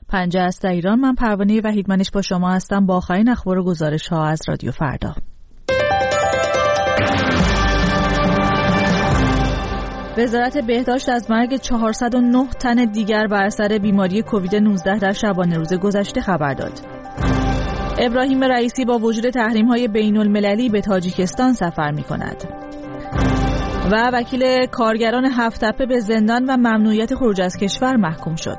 پنجه است در ایران. من پروانه وحیدمنش با شما هستم با آخرین اخبار و گزارش ها از رادیو فردا. وزارت بهداشت از مرگ 409 تن دیگر بر اثر بیماری کووید 19 در شبانه روز گذشته خبر داد. ابراهیم رئیسی با وجود تحریم‌های بین‌المللی به تاجیکستان سفر می‌کند. و وکیل کارگران هفت‌تپه به زندان و ممنوعیت خروج از کشور محکوم شد.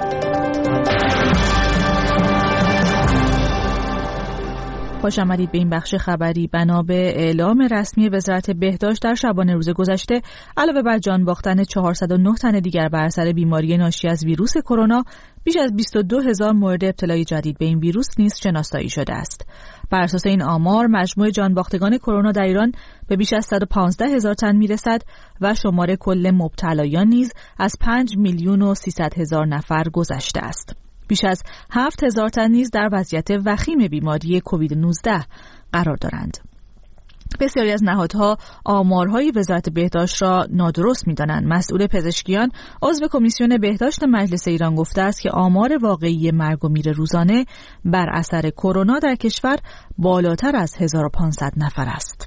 خوش آمدید به این بخش خبری. بنا به اعلام رسمی وزارت بهداشت در شبانه روز گذشته علاوه بر جان باختن 409 تن دیگر بر اثر بیماری ناشی از ویروس کرونا، بیش از 22,000 مورد ابتلای جدید به این ویروس نیز شناسایی شده است. بر اساس این آمار مجموع جان باختگان کرونا در ایران به بیش از 115,000 تن میرسد و شمار کل مبتلایان نیز از 5,300,000 نفر گذشته است. بیش از 7,000 تن نیز در وضعیت وخیم بیماری کووید 19 قرار دارند. بسیاری از نهادها آمارهای وزارت بهداشت را نادرست می‌دانند. مسئول پزشکیان عضو کمیسیون بهداشت مجلس ایران گفته است که آمار واقعی مرگ و میر روزانه بر اثر کرونا در کشور بالاتر از 1500 نفر است.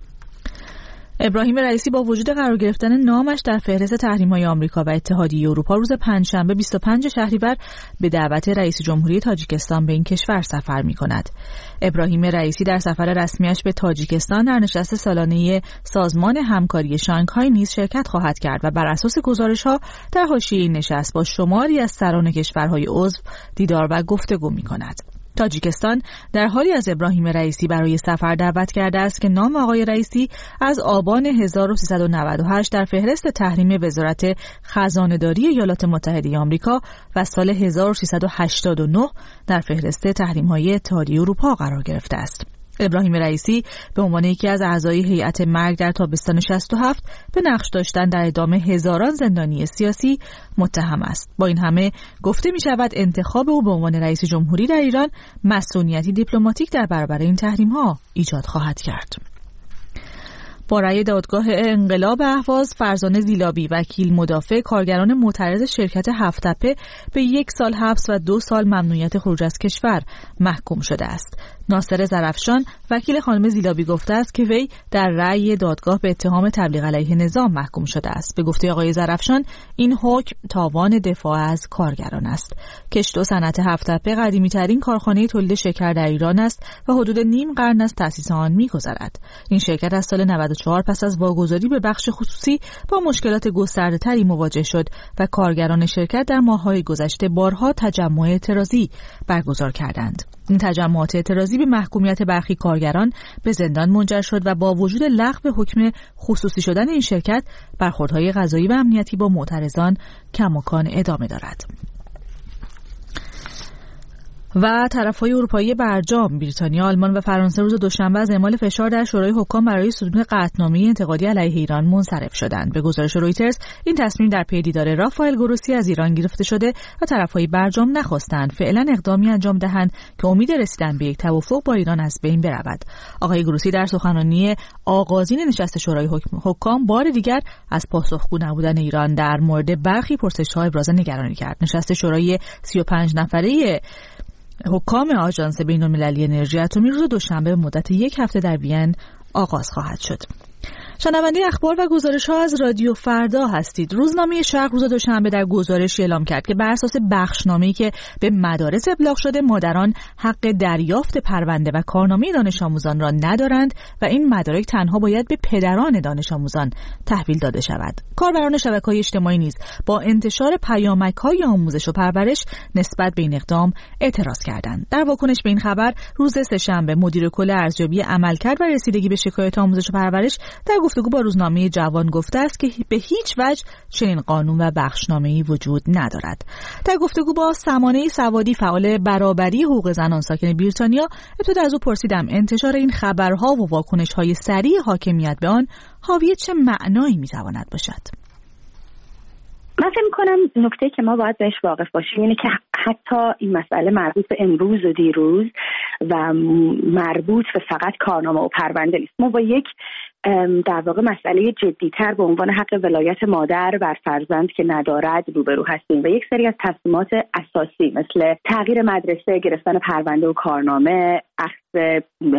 ابراهیم رئیسی با وجود قرار گرفتن نامش در فهرست تحریم‌های آمریکا و اتحادیه اروپا روز پنجشنبه 25 شهریور به دعوت رئیس جمهوری تاجیکستان به این کشور سفر می‌کند. ابراهیم رئیسی در سفر رسمیش به تاجیکستان در نشست سالانه سازمان همکاری شانگهای نیز شرکت خواهد کرد و بر اساس گزارش‌ها در حاشیه این نشست با شماری از سران کشورهای عضو دیدار و گفتگو می‌کند. تاجیکستان در حالی از ابراهیم رئیسی برای سفر دعوت کرده است که نام آقای رئیسی از آبان 1398 در فهرست تحریم وزارت خزانه‌داری ایالات متحده آمریکا و سال 1389 در فهرست تحریم‌های اتحادیه اروپا قرار گرفته است. ابراهیم رئیسی به عنوان یکی از اعضای هیئت مرگ در تابستان 67 به نقش داشتن در اعدام هزاران زندانی سیاسی متهم است. با این همه گفته می شود انتخاب او به عنوان رئیس جمهوری در ایران مسئولیتی دیپلماتیک در برابر این تحریم‌ها ایجاد خواهد کرد. با رأی دادگاه انقلاب اهواز، فرزانه زیلابی وکیل مدافع کارگران معترض شرکت هفت‌تپه به 1 سال حبس و 2 سال ممنوعیت خروج از کشور محکوم شده است. ناصر زرفشان وکیل خانم زیلابی گفته است که وی در رأی دادگاه به اتهام تبلیغ علیه نظام محکوم شده است. به گفته آقای زرفشان این حکم تاوان دفاع از کارگران است. کشت و صنعت هفت‌تپه قدیمی‌ترین کارخانه تولید شکر در ایران است و حدود نیم قرن از تأسیس آن می‌گذرد. این شرکت از سال 94 پس از واگذاری به بخش خصوصی با مشکلات گسترده‌تری مواجه شد و کارگران شرکت در ماه‌های گذشته بارها تجمع اعتراضی برگزار کردند. این تجمعات اعتراضی به محکومیت برخی کارگران به زندان منجر شد و با وجود لغو حکم خصوصی شدن این شرکت، برخوردهای قضایی و امنیتی با معترضان کماکان ادامه دارد. و طرف‌های اروپایی برجام بریتانیا، آلمان و فرانسه روز دوشنبه از اعمال فشار در شورای حکام برای صدور قطعنامه انتقادی علیه ایران منصرف شدند. به گزارش رویترز این تصمیم در پی دیدار رافائل گروسی از ایران گرفته شده و طرف‌های برجام نخواستند فعلا اقدامی انجام دهند که امید رسیدن به یک توافق با ایران از بین برود. آقای گروسی در سخنرانی آغازین نشست شورای حکام بار دیگر از پاسخگو نبودن ایران در مورد برخی پرسش‌ها ابراز نگرانی کرد. نشست شورای 35 نفره حکام آژانس بین‌المللی انرژی اتمی روز دوشنبه به مدت 1 هفته در وین آغاز خواهد شد. شنونده اخبار و گزارش‌ها از رادیو فردا هستید. روزنامه شرق روز دوشنبه در گزارشی اعلام کرد که بر اساس بخشنامه‌ای که به مدارس ابلاغ شده، مادران حق دریافت پرونده و کارنامه دانش آموزان را ندارند و این مدارک تنها باید به پدران دانش آموزان تحویل داده شود. کاربران شبکه‌های اجتماعی نیز با انتشار پیامک‌های آموزش و پرورش نسبت به این اقدام اعتراض کردند. در واکنش به این خبر روز سه‌شنبه مدیر کل ارزیابی عملکرد و رسیدگی به شکایات آموزش و پرورش در گفتگو با روزنامه جوان گفته است که به هیچ وجه چنین قانون و بخشنامه‌ای وجود ندارد. در گفتگو با سمانه سوادی فعال برابری حقوق زنان ساکن بریتانیا، ابتدا از او پرسیدم انتشار این خبرها و واکنش‌های سریع حاکمیت به آن حاوی چه معنایی می‌تواند باشد. من فکر می‌کنم نکته که ما باید بهش واقف باشیم اینه که حتی این مسئله مربوط به امروز و دیروز و مربوط به فقط کارنامه و پرونده نیست. ما با یک در واقع مسئله جدی‌تر به عنوان حق ولایت مادر بر فرزند که ندارد روبرو هستیم و یک سری از تصمیمات اساسی مثل تغییر مدرسه، گرفتن پرونده و کارنامه، اخذ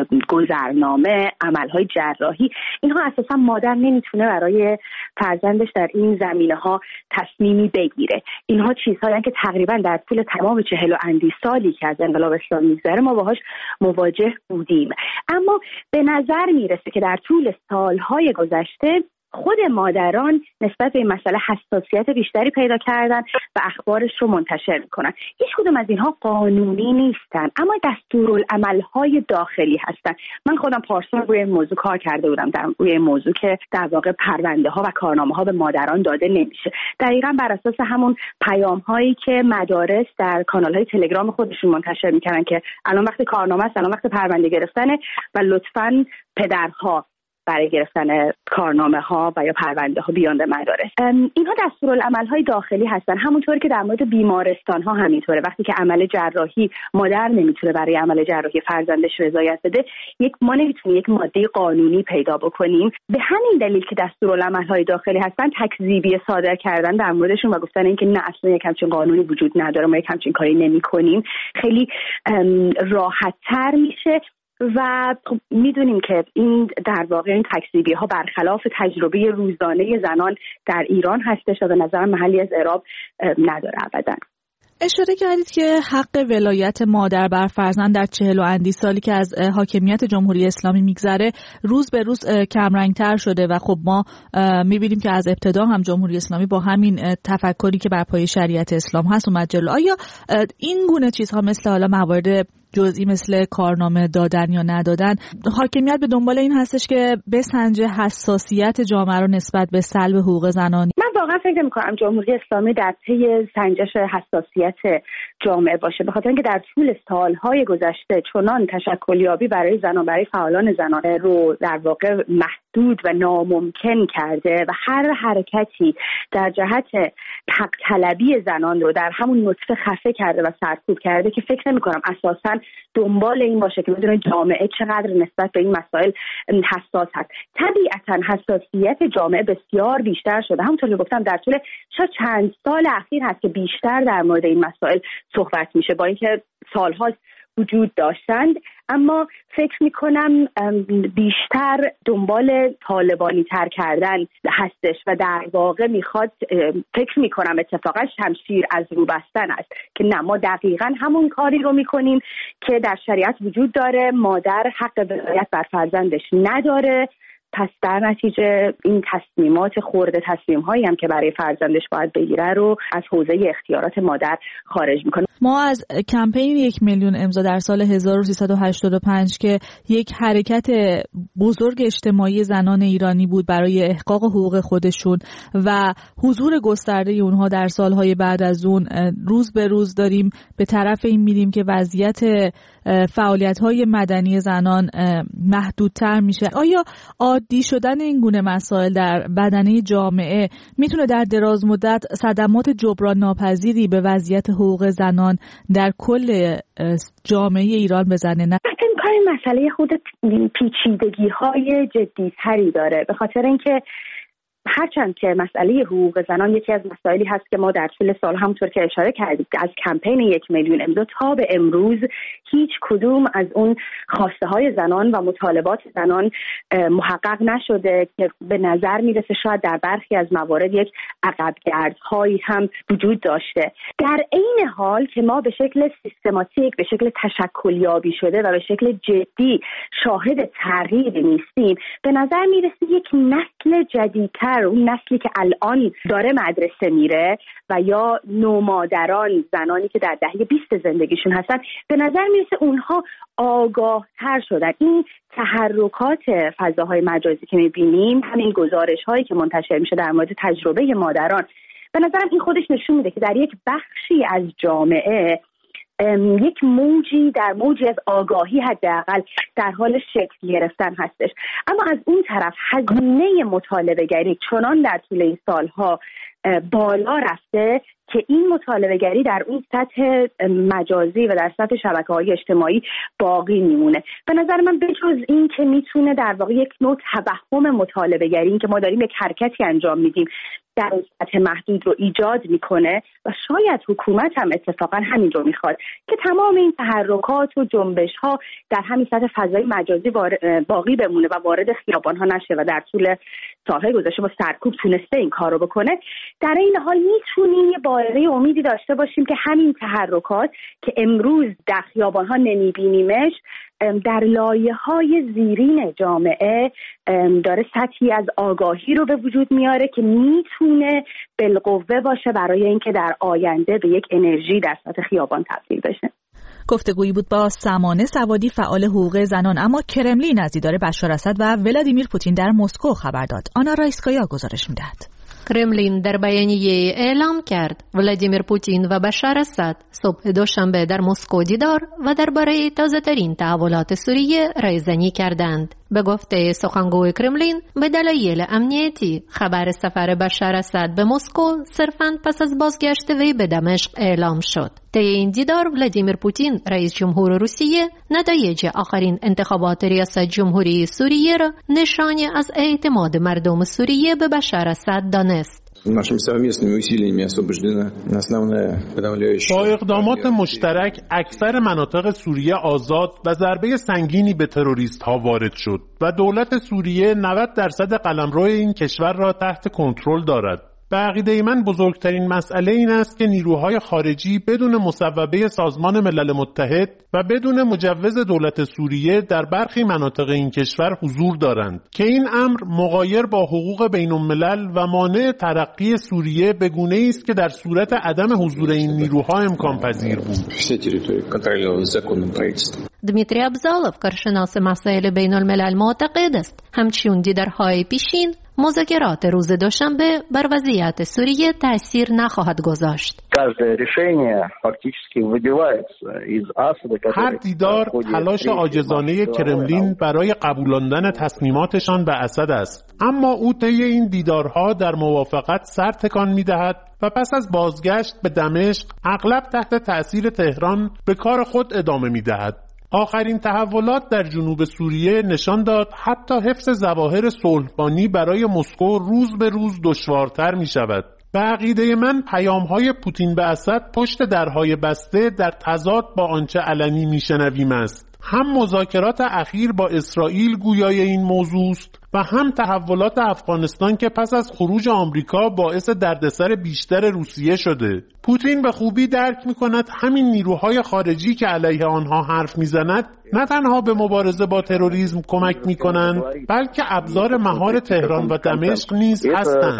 گذرنامه، عملهای جراحی، اینها اساسا مادر نمیتونه برای فرزندش در این زمینه‌ها تصمیمی بگیره. اینها چیزهایی که تقریبا در طول تمام 40 و اندی سالی که از انقلاب اسلامی می‌گذره ما باهاش مواجه بودیم. اما به نظر میرسه که در طول سالهای گذشته خود مادران نسبت به این مسئله حساسیت بیشتری پیدا کردن و اخبارش رو منتشر میکنن. هیچ کدوم از اینها قانونی نیستن، اما دستورالعمل‌های داخلی هستن. من خودم پارسال روی این موضوع کار کرده بودم، روی این موضوع که در واقع پرونده ها و کارنامه ها به مادران داده نمیشه. دقیقاً بر اساس همون پیام هایی که مدارس در کانال های تلگرام خودشون منتشر میکنن که الان وقت کارنامه است، الان وقت پرونده گرفتنه و لطفاً پدرها برای گرفتن کارنامه ها و یا پرونده ها بیان به مدارس. اینها دستورالعمل های داخلی هستن. همونطور که در مورد بیمارستان ها همینطوره. وقتی که عمل جراحی مادر نمیتونه برای عمل جراحی فرزندش رضایت بده، ما نمیتونیم یک ماده قانونی پیدا بکنیم. به همین دلیل که دستورالعمل های داخلی هستن، تکذیبی صادر کردن در موردشون و گفتن اینکه نه اصلا یک همچین قانونی وجود نداره، ما یک همچین کاری نمی‌کنیم، خیلی راحت تر میشه. و میدونیم که این در واقع این تکذیبی ها برخلاف تجربه روزانه زنان در ایران هستش و به نظر محلی از اعراب نداره ابدا. اشاره کردید که حق ولایت مادر بر فرزند در 40 و اندی سالی که از حاکمیت جمهوری اسلامی میگذره روز به روز کمرنگتر شده و خب ما میبینیم که از ابتدا هم جمهوری اسلامی با همین تفکری که بر پایه شریعت اسلام هست اومد جلو. آیا این گونه چیزها مثل حالا موارد جزئی مثل کارنامه دادن یا ندادن، حاکمیت به دنبال این هستش که بسنجه حساسیت جامعه رو نسبت به سلب حقوق زنان؟ من واقعا فکر می‌کنم جمهوری اسلامی در پی سنجش حساسیت جامعه باشه، به خاطر اینکه در طول سالهای گذشته چنان تشکلیابی برای زنان، برای فعالان زنان رو در واقع محدود و ناممکن کرده و هر حرکتی در جهت حق طلبی زنان رو در همون نطفه خفه کرده و سرکوب کرده که فکر نمی‌کنم اساساً دنبال این باشه که بدون جامعه چقدر نسبت به این مسائل حساس هست. طبیعتاً حساسیت جامعه بسیار بیشتر شده. همونطور که گفتم در طول چند سال اخیر هست که بیشتر در مورد این مسائل صحبت میشه، با اینکه سالها وجود داشتند، اما فکر میکنم بیشتر دنبال طالبانی تر کردن هستش و در واقع میخواد، فکر میکنم اتفاقا شمشیر از رو بستن است که نه، ما دقیقاً همون کاری رو میکنیم که در شریعت وجود داره، مادر حق ولایت بر فرزندش نداره، پس در نتیجه این تصمیم هایی هم که برای فرزندش باید بگیره رو از حوزه اختیارات مادر خارج میکنه. ما از کمپین 1 میلیون امضا در سال 1385 که یک حرکت بزرگ اجتماعی زنان ایرانی بود برای احقاق حقوق خودشون و حضور گسترده اونها در سالهای بعد از اون، روز به روز داریم به طرف این میریم که وضعیت فعالیت‌های مدنی زنان محدودتر میشه. آیا عادی شدن این گونه مسائل در بدنه جامعه میتونه در دراز مدت صدمات جبران ناپذیری به وضعیت حقوق زنان در کل جامعه ایران بزنه؟ نه، این مسئله خود پیچیدگی‌های جدی‌تری داره، به خاطر اینکه هرچند که مسئله حقوق زنان یکی از مسائلی هست که ما در طول سال همونطور که اشاره کردید از کمپین 1 میلیون امضا تا به امروز هیچ کدوم از اون خواسته های زنان و مطالبات زنان محقق نشده که به نظر میرسه شاید در برخی از موارد یک عقبگردهایی هم وجود داشته. در عین حال که ما به شکل سیستماتیک، به شکل تشکلیابی شده و به شکل جدی شاهد تغییری نیستیم، به نظر میرسه یک نسل جدیدتر، اون نسلی که الان داره مدرسه میره و یا نومادران، زنانی که در دهه 20 زندگیشون هستن، به نظر میرسه اونها آگاه تر شدن. این تحرکات فضاهای مجازی که میبینیم، همین گزارش هایی که منتشر میشه در مورد تجربه مادران، به نظرم این خودش نشون میده که در یک بخشی از جامعه یک موجی از آگاهی حداقل در حال شکل گرفتن هستش. اما از اون طرف هزینه مطالبه گری چنان در طول این سالها بالا رفته که این مطالبه‌گری در اون سطح مجازی و در سطح شبکه‌های اجتماعی باقی میمونه. به نظر من بجز این که میتونه در واقع یک نوع توهم مطالبه‌گری، این که ما داریم یک حرکتی انجام میدیم در اون سطح محدود رو ایجاد میکنه و شاید حکومت هم اتفاقا همین رو میخواد که تمام این تحرکات و جنبش‌ها در همین سطح فضای مجازی باقی بمونه و وارد خیابان‌ها نشه و در طول سال‌های گذشته با سرکوب تونسته این کار رو بکنه. در این حال میتونیم یه بارقه امیدی داشته باشیم که همین تحرکات که امروز در خیابان‌ها نمیبینیمش در لایه‌های زیرین جامعه داره سطحی از آگاهی رو به وجود میاره که میتونه بالقوه باشه برای اینکه در آینده به یک انرژی در سطح خیابان تبدیل بشه. گفتگویی بود با سمانه سوادی، فعال حقوق زنان. اما کرملین از دیدار بشار اسد و ولادیمیر پوتین در مسکو خبر داد. آنا رایسکایا گزارش می‌دهد. کرملین در بیانیه اعلام کرد ولادیمیر پوتین و بشار اسد صبح دوشنبه در مسکو دیدار و درباره تازه‌ترین تحولات سوریه رایزنی کردند. به گفته سخنگوی کرملین به دلایل امنیتی خبر سفر بشار اسد به مسکو صرفاً پس از بازگشت وی به دمشق اعلام شد. طی این دیدار ولادیمیر پوتین رئیس جمهور روسیه نتایج آخرین انتخابات ریاست جمهوری سوریه را نشانی از اعتماد مردم سوریه به بشار اسد دانست. با اقدامات مشترک اکثر مناطق سوریه آزاد و ضربه سنگینی به تروریست ها وارد شد و دولت سوریه 90% قلمرو این کشور را تحت کنترل دارد. به عقیده من بزرگترین مسئله این است که نیروهای خارجی بدون مصوبه سازمان ملل متحد و بدون مجوز دولت سوریه در برخی مناطق این کشور حضور دارند که این امر مغایر با حقوق بین الملل و مانع ترقی سوریه به گونه‌ای است که در صورت عدم حضور این نیروها امکان پذیر بود. دمیتری ابزالوف کارشناس مسائل بین الملل معتقد است همچون دیدارهای پیشین مذاکرات روز دوشنبه بر وضعیت سوریه تأثیر نخواهد گذاشت. هر دیدار تلاش عاجزانه کرملین برای قبولاندن تصمیماتشان به اسد است، اما او طی این دیدارها در موافقت سر تکان می‌دهد و پس از بازگشت به دمشق اغلب تحت تأثیر تهران به کار خود ادامه می‌دهد. آخرین تحولات در جنوب سوریه نشان داد حتی حفظ ظواهر صلح‌بانی برای مسکو روز به روز دشوارتر می شود. به عقیده من پیام‌های پوتین به اسد پشت درهای بسته در تضاد با آنچه علنی می‌شنویم است. هم مذاکرات اخیر با اسرائیل گویای این موضوع است و هم تحولات افغانستان که پس از خروج آمریکا باعث دردسر بیشتر روسیه شده. پوتین به خوبی درک می‌کند همین نیروهای خارجی که علیه آنها حرف می‌زند نه تنها به مبارزه با تروریسم کمک می‌کنند بلکه ابزار مهار تهران و دمشق نیز هستند.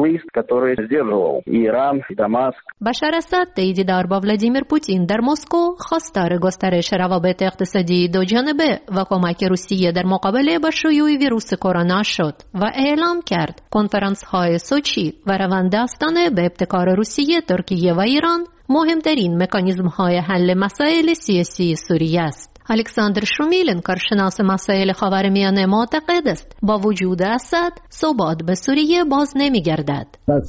بشار اسد طی دیدار با ولادیمیر پوتین در مسکو خواستار گسترش روابط اقتصادی دوجانبه و کمک روسیه در مقابله با شیوع ویروس کرونا شد و اعلام کرد کنفرانس‌های سوچی و روانداستانه به ابتکار روسیه، ترکیه و ایران مهمترین مکانیزم‌های حل مسائل سیاسی سوریه است. الکساندر شومیلن کارشناس مسائل خاورمیانه معتقد است با وجود اسد ثبات به سوریه باز نمی‌گردد.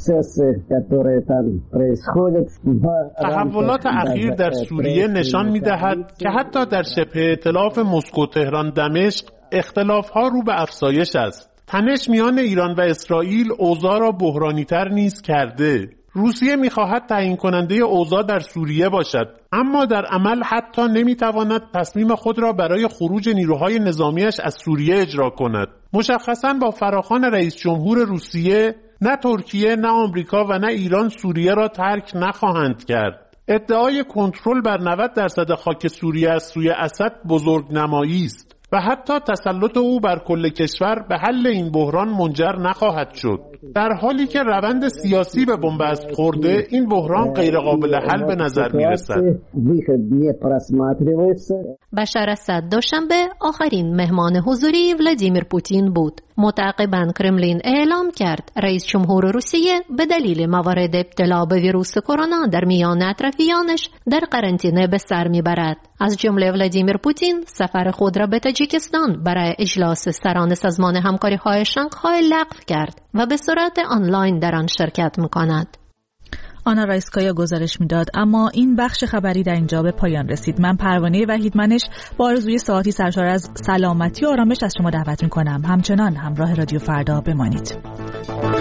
تحولات اخیر در سوریه نشان می‌دهد که حتی در شبه ائتلاف مسکو تهران دمشق اختلاف‌ها رو به افزایش است. تنش میان ایران و اسرائیل اوضاع را بحرانی‌تر نیز کرده. روسیه می‌خواهد تعیین کننده اوضاع در سوریه باشد، اما در عمل حتی نمی‌تواند تصمیم خود را برای خروج نیروهای نظامیش از سوریه اجرا کند. مشخصاً با فراخوان رئیس جمهور روسیه نه ترکیه، نه آمریکا و نه ایران سوریه را ترک نخواهند کرد. ادعای کنترل بر 90% خاک سوریه از سوی اسد بزرگنمایی است و حتی تسلط او بر کل کشور به حل این بحران منجر نخواهد شد. در حالی که روند سیاسی به بنبست خورده، این بحران غیرقابل حل به نظر می‌رسد. بشار اسد دوشنبه آخرین مهمان حضوری ولادیمیر پوتین بود. متعاقباً کرملین اعلام کرد رئیس جمهور روسیه به دلیل موارد ابتلا به ویروس کرونا در میان اطرافیانش در قرنطینه به سر میبرد. از جمله ولادیمیر پوتین سفر خود را به تاجیکستان برای اجلاس سران سازمان همکاری‌های شانگهای لغو کرد و به صورت آنلاین در آن شرکت می‌کند. آنا رایسکایا گزارش میداد. اما این بخش خبری در اینجا به پایان رسید. من پروانه وحیدمنش با آرزوی ساعتی سرشار از سلامتی و آرامش از شما دعوت میکنم. همچنان همراه رادیو فردا بمانید.